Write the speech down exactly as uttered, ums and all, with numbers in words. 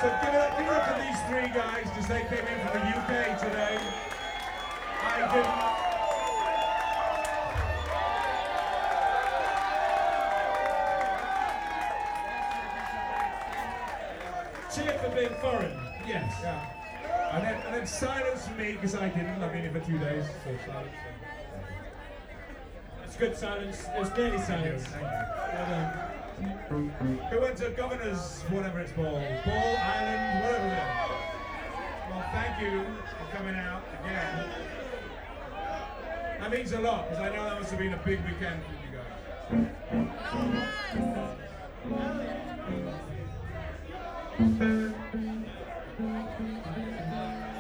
So give it, up, give it up to these three guys, because they came in from the U K today. I didn't. Cheer for being foreign. Yes. Yeah. And then, and then silence for me, because I didn't. I've been here for two days, so silence. It's good silence. It's nearly silence. Thank you. Well done. Who went to Governor's, whatever it's called, Ball Island, whatever it is. Well, thank you for coming out again. That means a lot, because I know that must have been a big weekend for you guys.